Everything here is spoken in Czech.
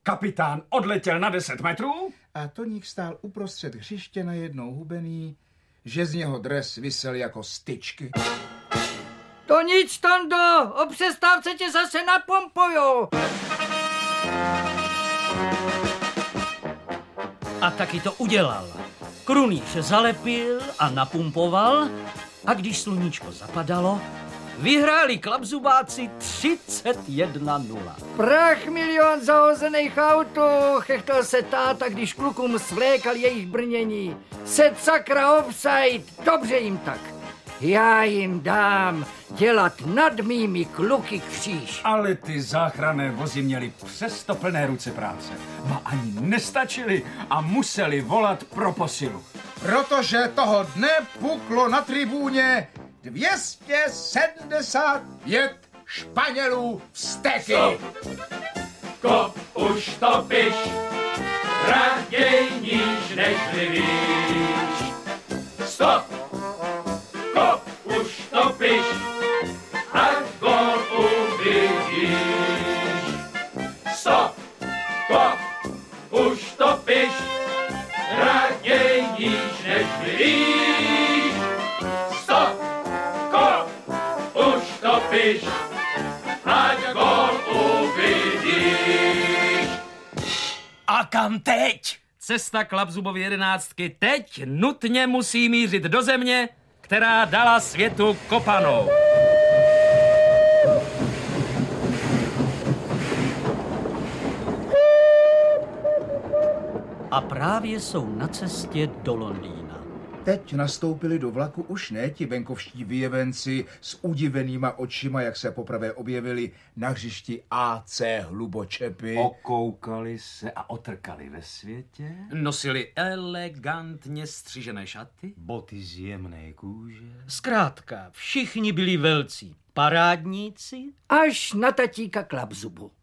Kapitán odletěl na 10 metrů a Toník stál uprostřed hřiště najednou hubený, že z něho dres visel jako styčky. To nic, Tondo, o přestávce tě zase napompuju. A taky to udělal. Krunýř zalepil a napumpoval a když sluníčko zapadalo, vyhráli klapzubáci 31-0. Prach milion zahozených autů, chechtal se táta, když klukům svlékal jejich brnění. Set sakra offside, dobře jim tak. Já jim dám dělat nad mými kluky kříž. Ale ty záchranné vozy měly přesto plné ruce práce. Ba ani nestačili a museli volat pro posilu. Protože toho dne puklo na tribúně 275 Španělů vzteky. Kop už to piš, raděj níž nežli víš. Stop! Kop už to piš, a gól uvidíš. Stop! Kop už to piš, raděj níž nežli víš. Stop! Kop už to piš, ať gól uvidíš. A kam teď? Cesta Klapzubovy 11 teď nutně musí mířit do země, která dala světu kopanou. A právě jsou na cestě do Londýna. Teď nastoupili do vlaku už ne ti venkovští vyjevenci s udivenýma očima, jak se poprvé objevili na hřišti AC Hlubočepy. Okoukali se a otrkali ve světě. Nosili elegantně střižené šaty. Boty z jemné kůže. Zkrátka, všichni byli velcí parádníci. Až na tatíka Klapzubu.